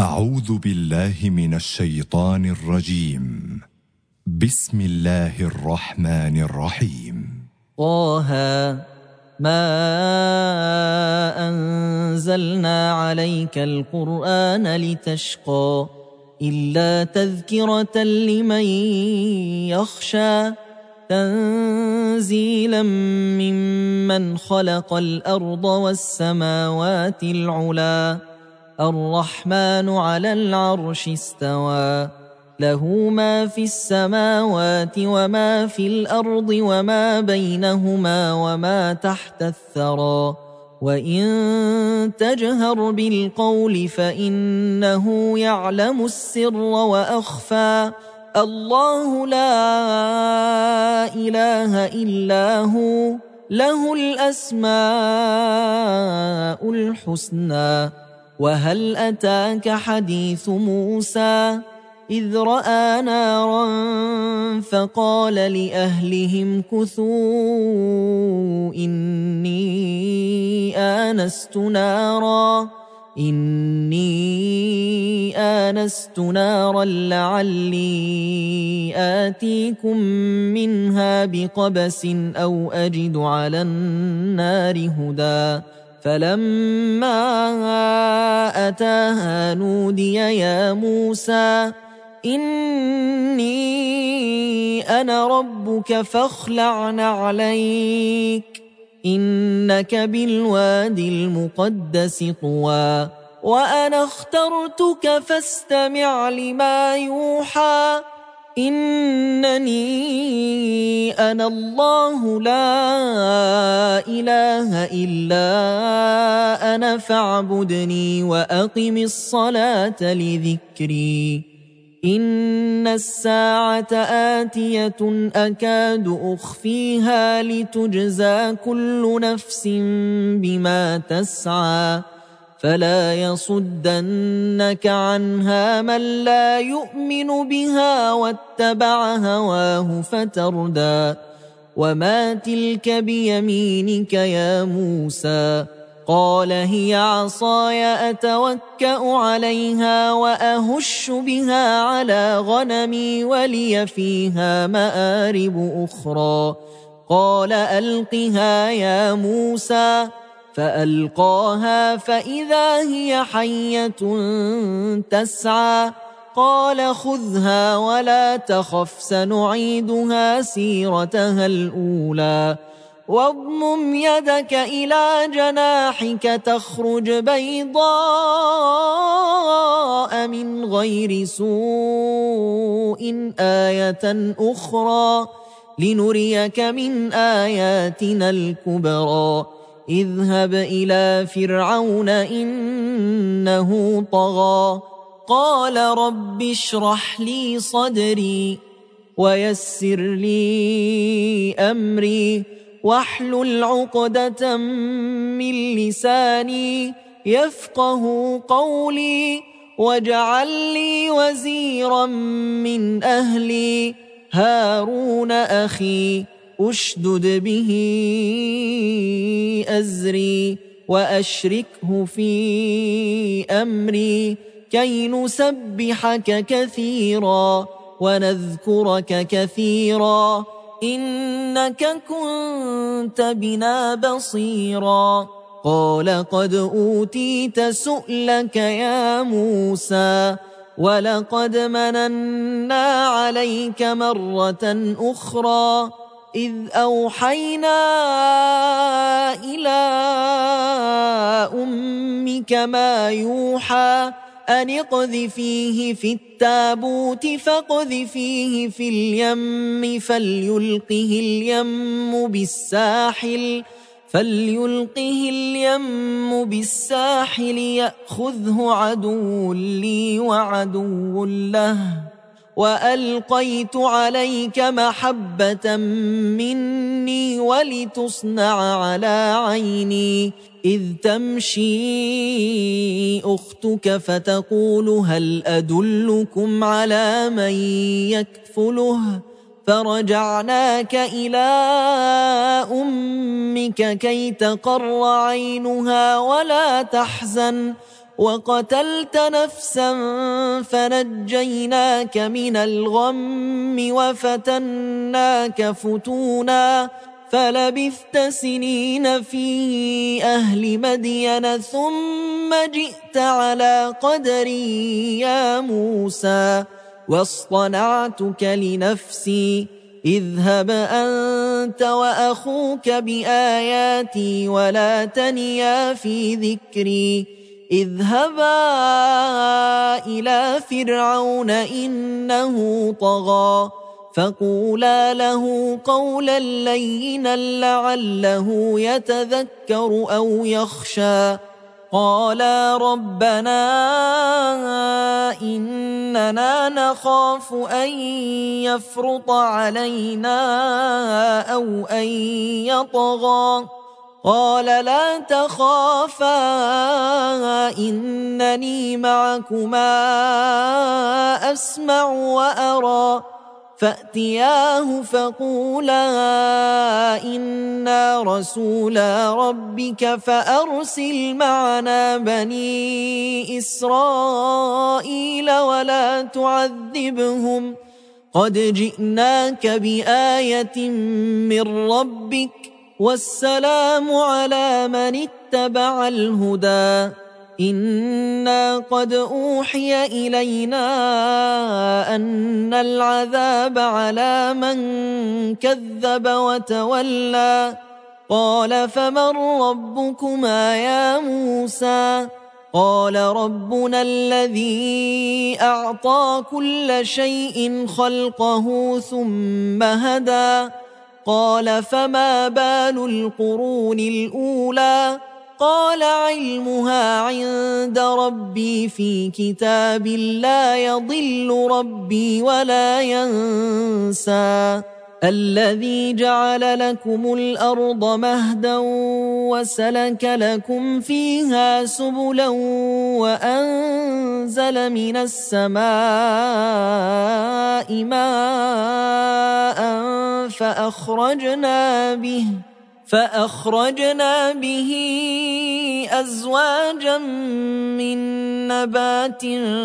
أعوذ بالله من الشيطان الرجيم. بسم الله الرحمن الرحيم. طه ما أنزلنا عليك القرآن لتشقى إلا تذكرة لمن يخشى تنزيلا ممن خلق الأرض والسماوات العلى الرحمن على العرش استوى له ما في السماوات وما في الأرض وما بينهما وما تحت الثرى وإن تجهر بالقول فإنه يعلم السر وأخفى الله لا إله إلا هو له الأسماء الحسنى وهل أتاك حديث موسى إذ رأى نارا فقال لأهلهم كثوا إني آنست نارا لعلي آتيكم منها بقبس أو أجد على النار هدى فلما أتاها نودي يا موسى إني أنا ربك فاخلع نعليك إنك بالوادي المقدس طوى وأنا اخترتك فاستمع لما يوحى إنني أنا الله لا إله إلا أنا فاعبدني وأقم الصلاة لذكري إن الساعة آتية أكاد أخفيها لتجزى كل نفس بما تسعى فلا يصدنك عنها من لا يؤمن بها واتبع هواه فتردى وما تلك بيمينك يا موسى قال هي عصاي أتوكأ عليها وأهش بها على غنمي ولي فيها مآرب أخرى قال ألقها يا موسى فألقاها فإذا هي حية تسعى قال خذها ولا تخف سنعيدها سيرتها الأولى واضمم يدك إلى جناحك تخرج بيضاء من غير سوء آية أخرى لنريك من آياتنا الكبرى اذهب إلى فرعون إنه طغى قال رب اشرح لي صدري ويسر لي أمري واحلل عقدة من لساني يفقه قولي واجعل لي وزيرا من أهلي هارون أخي أشدد به أزري وأشركه في أمري كي نسبحك كثيرا ونذكرك كثيرا إنك كنت بنا بصيرا قال قد أوتيت سؤلك يا موسى ولقد مننا عليك مرة أخرى إذ أوحينا إلى أمك ما يوحى أن اقذفيه في التابوت فاقذفيه في اليم فليلقه اليم بالساحل يأخذه عدو لي وعدو له وألقيت عليك محبة مني ولتصنع على عيني إذ تمشي أختك فتقول هل أدلكم على من يكفله فرجعناك إلى أمك كي تقر عينها ولا تحزن وقتلت نفسا فنجيناك من الغم وفتناك فتونا فلبثت سنين في أهل مدين ثم جئت على قدري يا موسى واصطنعتك لنفسي اذهب أنت وأخوك بآياتي ولا تنيا في ذكري اذهبا إلى فرعون إنه طغى فقولا له قولا لينا لعله يتذكر أو يخشى قالا ربنا إننا نخاف أن يفرط علينا أو أن يطغى قال لا تخافا إنني معكما أسمع وأرى فأتياه فقولا إنا رسولا ربك فأرسل معنا بني إسرائيل ولا تعذبهم قد جئناك بآية من ربك والسلام على من اتبع الهدى إنا قد أوحي إلينا أن العذاب على من كذب وتولى قال فمن ربكما يا موسى قال ربنا الذي أعطى كل شيء خلقه ثم هدى قال فما بال القرون الأولى قال علمها عند ربي في كتاب لا يضل ربي ولا ينسى الذي جعل لكم الأرض مهدا وسلك لكم فيها سبلا وأنزل من السماء ماء فأخرجنا به أزواجا من نبات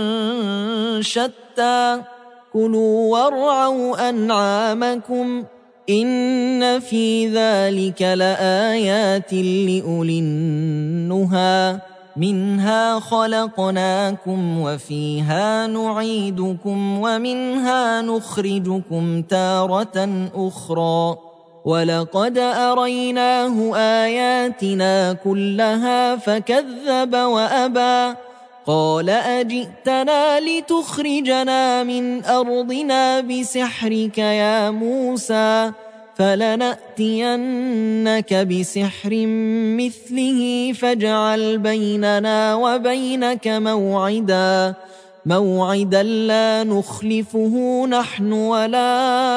شتى كلوا وارعوا أنعامكم إن في ذلك لآيات لأولي النهى منها خلقناكم وفيها نعيدكم ومنها نخرجكم تارة أخرى ولقد أريناه آياتنا كلها فكذب وأبى قال أجئتنا لتخرجنا من أرضنا بسحرك يا موسى فلنأتينك بسحر مثله فاجعل بيننا وبينك موعدا لا نخلفه نحن ولا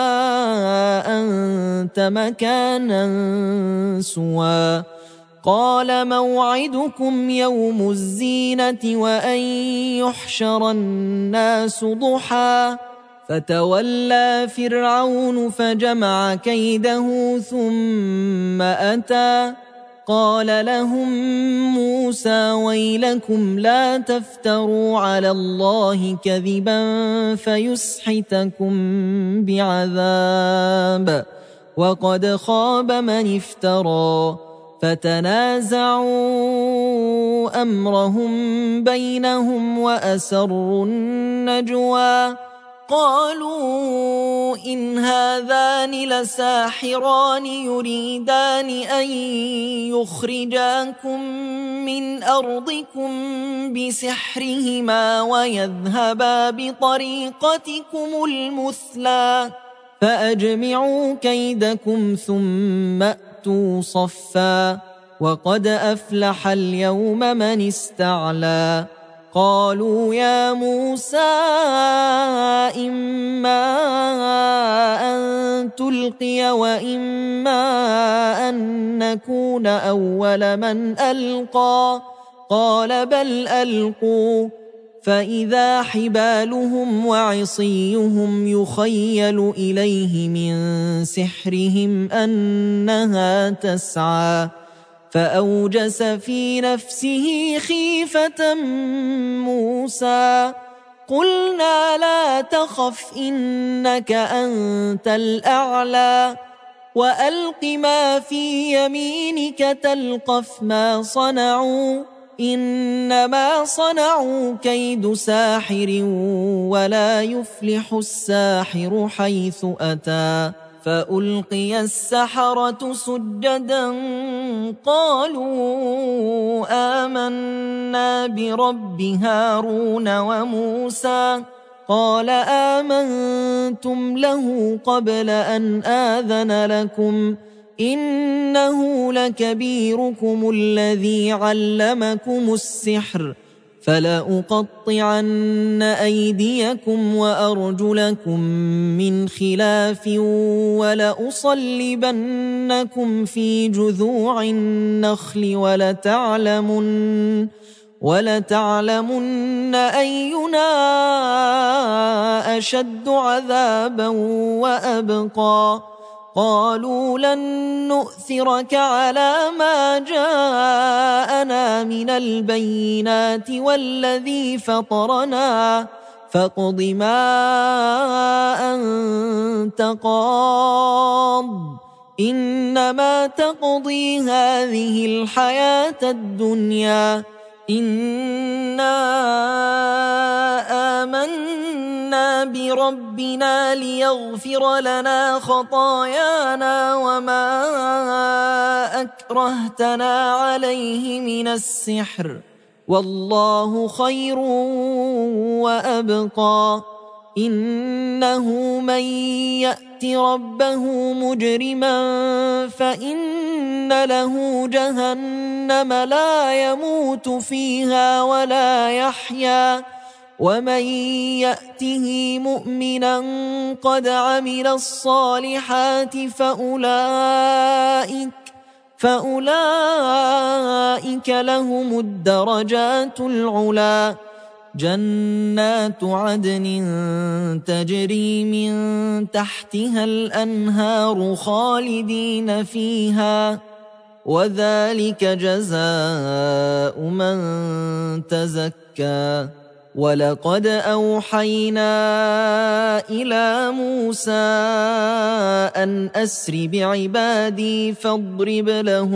أنت مكانا سوى قال موعدكم يوم الزينة وأن يحشر الناس ضحى فتولى فرعون فجمع كيده ثم أتى قال لهم موسى ويلكم لا تفتروا على الله كذبا فيسحتكم بعذاب وقد خاب من افترى فتنازعوا أمرهم بينهم وأسروا النجوى قالوا إن هذان لساحران يريدان أن يخرجاكم من أرضكم بسحرهما ويذهبا بطريقتكم المثلى فأجمعوا كيدكم ثم أتوا صفا وقد أفلح اليوم من استعلى قالوا يا موسى إما أن تلقي وإما أن نكون أول من ألقى قال بل ألقوا فإذا حبالهم وعصيهم يخيل إليه من سحرهم أنها تسعى فأوجس في نفسه خيفة موسى. قلنا لا تخف إنك أنت الأعلى وألق ما في يمينك تلقف ما صنعوا إنما صنعوا كيد ساحر ولا يفلح الساحر حيث أتى. فألقي السحرة سجدا قالوا آمنا برب هارون وموسى. قال آمنتم له قبل أن آذن لكم إنه لكبيركم الذي علمكم السحر فلأقطعن أيديكم وأرجلكم من خلاف ولأصلبنكم في جذوع النخل ولتعلمن أينا أشد عذابا وأبقى. قالوا لن نؤثرك على ما جاءنا من البينات والذي فطرنا فاقض ما أنت قاض إنما تقضي هذه الحياة الدنيا إنا آمنا بربنا ليغفر لنا خطايانا وما أكرهتنا عليه من السحر والله خير وأبقى. إنه من يأت ربه مجرما فإن له جهنم لا يموت فيها ولا يحيا ومن يأته مؤمنا قد عمل الصالحات فأولئك لهم الدرجات العلى. جنات عدن تجري من تحتها الأنهار خالدين فيها وذلك جزاء من تزكى. ولقد أوحينا إلى موسى أن أسر بعبادي فاضرب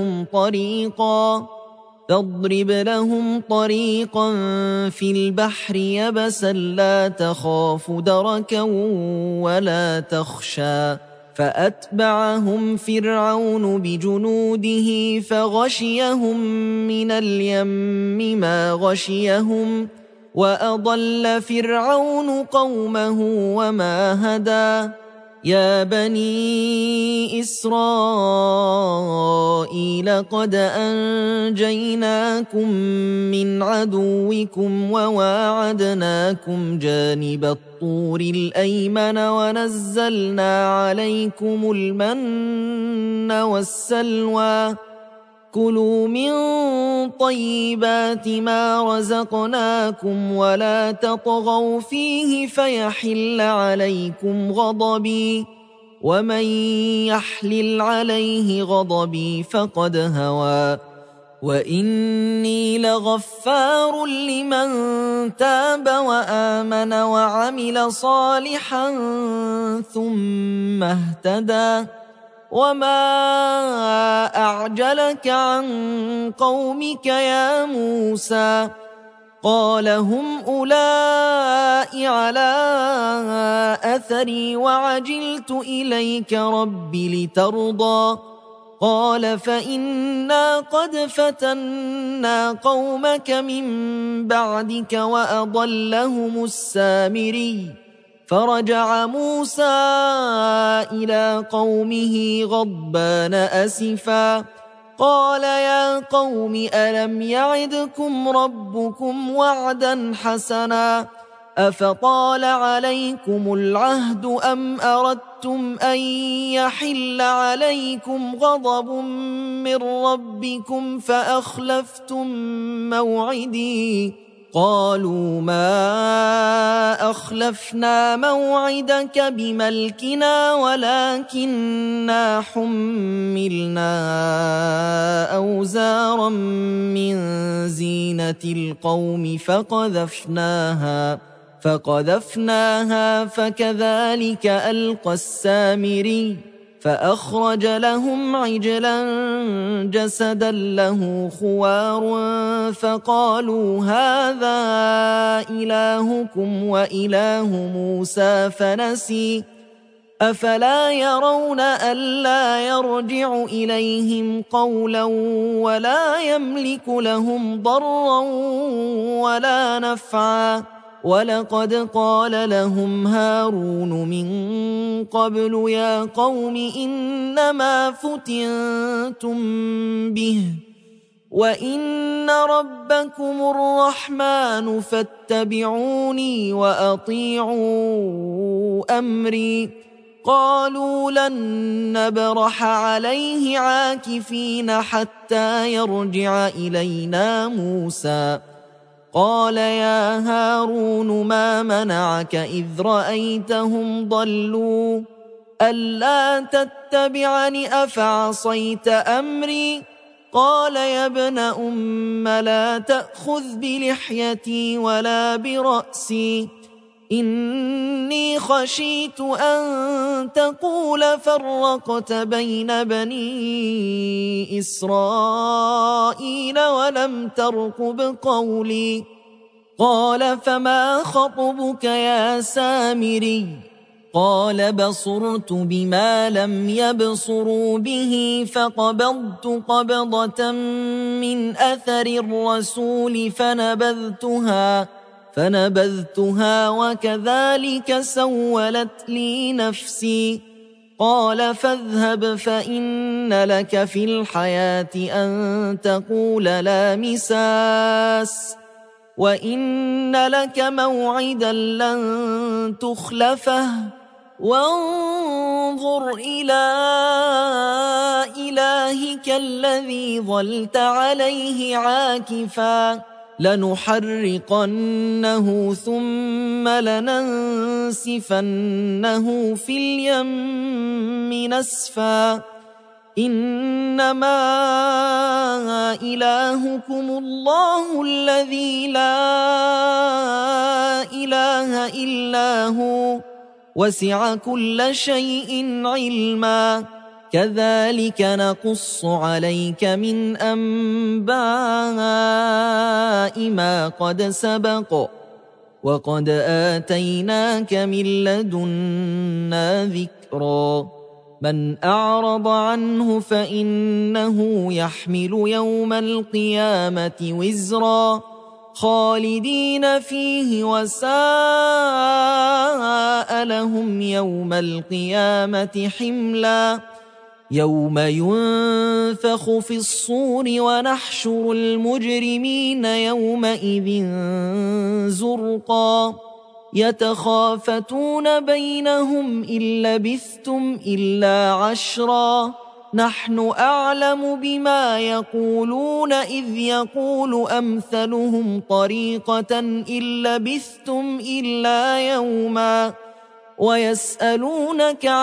لهم طريقا في البحر يبسا لا تخاف دركا ولا تخشى. فأتبعهم فرعون بجنوده فغشيهم من اليم ما غشيهم وأضل فرعون قومه وما هدى. يا بني إسرائيل قد أنجيناكم من عدوكم وواعدناكم جانب الطور الأيمن ونزلنا عليكم المن والسلوى. كلوا من طيبات ما رزقناكم ولا تطغوا فيه فيحل عليكم غضبي ومن يحلل عليه غضبي فقد هوى. وإني لغفار لمن تاب وآمن وعمل صالحا ثم اهتدى. وما أعجلك عن قومك يا موسى؟ قال هم أولئك على أثري وعجلت إليك رب لترضى. قال فإنا قد فتنا قومك من بعدك وأضلهم السامري. فرجع موسى إلى قومه غضبان أسفا قال يا قوم ألم يعدكم ربكم وعدا حسنا أفطال عليكم العهد أم أردتم أن يحل عليكم غضب من ربكم فأخلفتم موعدي. قالوا ما أخلفنا موعدك بملكنا ولكننا حملنا أوزارا من زينة القوم فقذفناها فكذلك ألقى السامري فأخرج لهم عجلا جسدا له خوار فقالوا هذا إلهكم وإله موسى فنسي أفلا يرون ألا يرجع إليهم قولا ولا يملك لهم ضرا ولا نفعا ولقد قال لهم هارون من قبل يا قوم إنما فتنتم به وإن ربكم الرحمن فاتبعوني وأطيعوا أمري قالوا لن نبرح عليه عاكفين حتى يرجع إلينا موسى قال يا هارون ما منعك إذ رأيتهم ضلوا ألا تتبعني أفعصيت أمري قال يا ابن أم لا تأخذ بلحيتي ولا برأسي إني خشيت أن تقول فرقت بين بني إسرائيل ولم ترقب قولي قال فما خطبك يا سامري قال بصرت بما لم يبصروا به فقبضت قبضة من أثر الرسول فنبذتها وكذلك سولت لي نفسي قال فاذهب فإن لك في الحياة أن تقول لا مساس وإن لك موعدا لن تخلفه وانظر إلى إلهك الذي ظلت عليه عاكفا لنحرقنه ثم لننسفنه في اليم نسفا إنما إلهكم الله الذي لا إله إلا هو وسع كل شيء علما كذلك نقص عليك من أنباء ما قد سبق وقد آتيناك من لدنا ذكرا من أعرض عنه فإنه يحمل يوم القيامة وزرا خالدين فيه وساء لهم يوم القيامة حملا يوم ينفخ في الصور ونحشر المجرمين يومئذ زرقا يتخافتون بينهم إن لبثتم إلا عشرا نحن أعلم بما يقولون إذ يقول أمثلهم طريقة إن لبثتم إلا يوما ويسألونك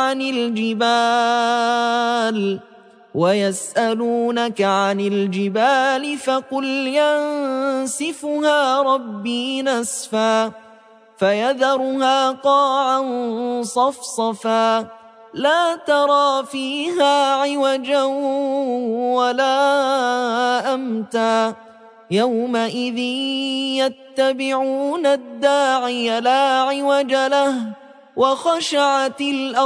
عن الجبال فقل ينسفها ربي نسفا فيذرها قاعا صفصفا لا ترى فيها عوجا ولا أمتا يومئذ يتبعون الداعي لا عوج له وخشعت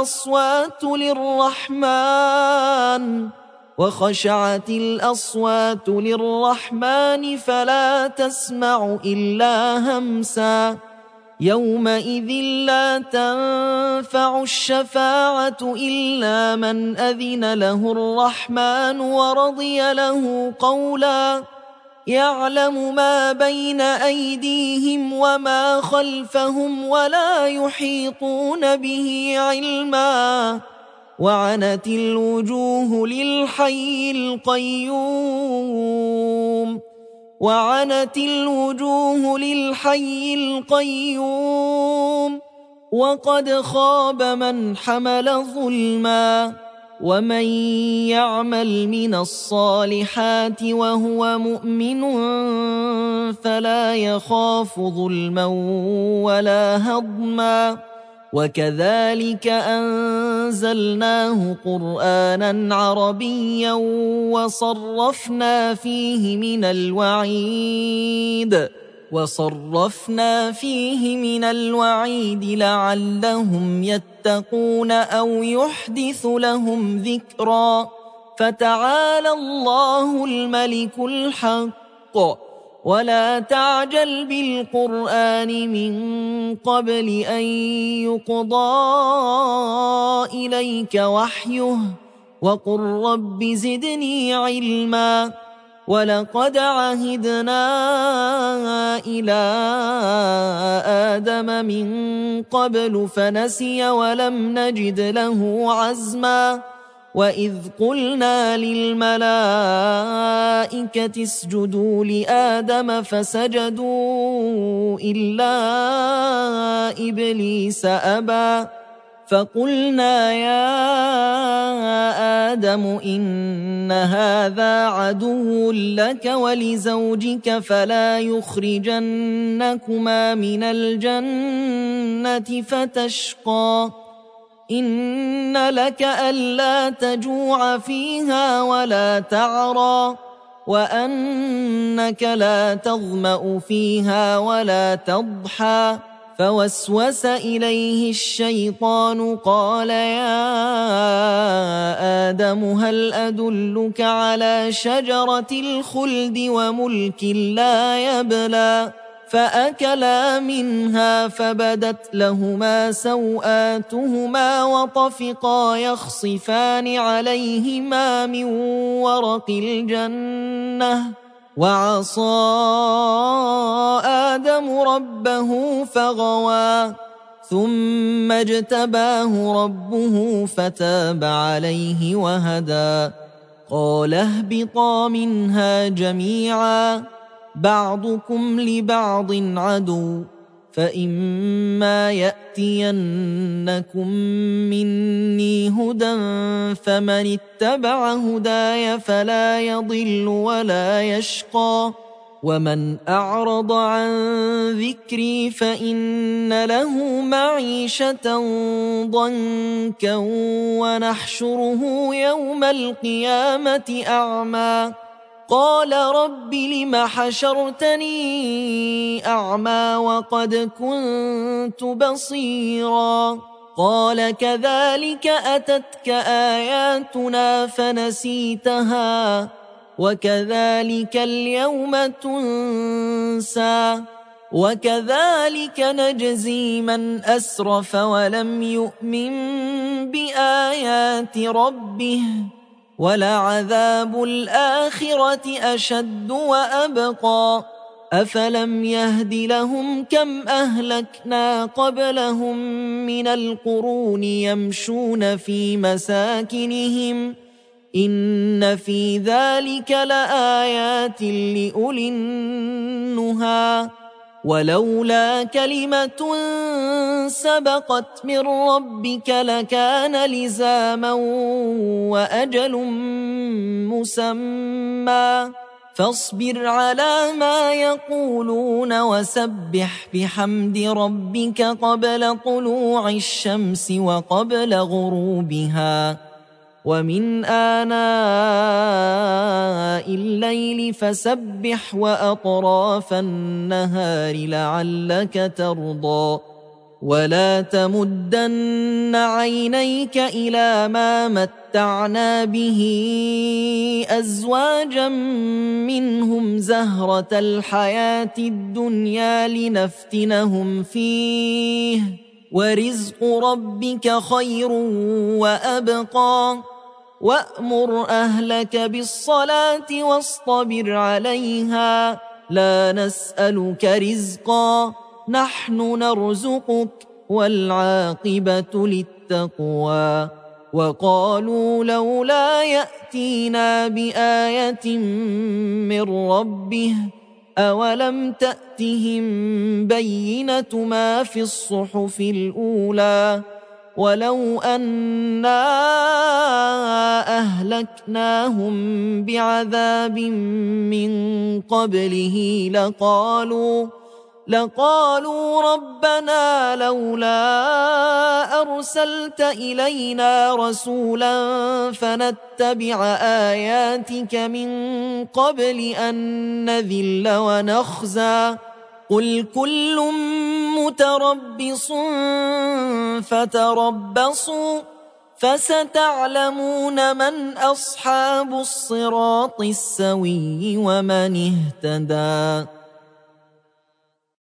الأصوات للرحمن فلا تسمع إلا همسا يومئذ لا تنفع الشفاعة إلا من أذن له الرحمن ورضي له قولا يعلم ما بين أيديهم وما خلفهم ولا يحيطون به علما وعنت الوجوه للحي القيوم وعنت الوجوه للحي القيوم وقد خاب من حمل ظلما ومن يعمل من الصالحات وهو مؤمن فلا يخاف ظلما ولا هضما وكذلك أنزلناه قرآنا عربيا وصرفنا فيه من الوعيد لعلهم يتقون أو يحدث لهم ذكرا فتعالى الله الملك الحق ولا تعجل بالقرآن من قبل أن يقضى إليك وحيه وقل رب زدني علما ولقد عهدنا إلى آدم من قبل فنسي ولم نجد له عزما وإذ قلنا للملائكة اسجدوا لآدم فسجدوا إلا إبليس أبى فقلنا يا آدم إن هذا عدو لك ولزوجك فلا يخرجنكما من الجنة فتشقى إن لك ألا تجوع فيها ولا تعرى وأنك لا تظمأ فيها ولا تضحى فوسوس إليه الشيطان قال يا آدم هل أدلك على شجرة الخلد وملك لا يبلى فأكلا منها فبدت لهما سوآتهما وطفقا يخصفان عليهما من ورق الجنة وعصى آدم ربه فغوى ثم اجتباه ربه فتاب عليه وهدى قال اهبطا منها جميعا بعضكم لبعض عدو فإما يأتينكم مني هدى فمن اتبع هداي فلا يضل ولا يشقى ومن أعرض عن ذكري فإن له معيشة ضنكا ونحشره يوم القيامة أعمى قال رب لم حشرتني أعمى وقد كنت بصيرا قال كذلك أتتك آياتنا فنسيتها وكذلك اليوم تنسى وكذلك نجزي من أسرف ولم يؤمن بآيات ربه ولعذاب الآخرة أشد وأبقى أفلم يهد لهم كم أهلكنا قبلهم من القرون يمشون في مساكنهم إن في ذلك لآيات لأولي النهى ولولا كلمة سبقت من ربك لكان لزاما وأجل مسمى فاصبر على ما يقولون وسبح بحمد ربك قبل طلوع الشمس وقبل غروبها ومن آناء الليل فسبح وأطراف النهار لعلك ترضى ولا تمدن عينيك إلى ما متعنا به أزواجا منهم زهرة الحياة الدنيا لنفتنهم فيه ورزق ربك خير وأبقى وأمر أهلك بالصلاة واصطبر عليها لا نسألك رزقا نحن نرزقك والعاقبة للتقوى وقالوا لولا يأتينا بآية من ربه أولم تأتهم بينة ما في الصحف الأولى ولو أنا أهلكناهم بعذاب من قبله لقالوا ربنا لولا أرسلت إلينا رسولا فنتبع آياتك من قبل أن نذل ونخزى قل كل متربص فتربصوا فستعلمون من أصحاب الصراط السوي ومن اهتدى.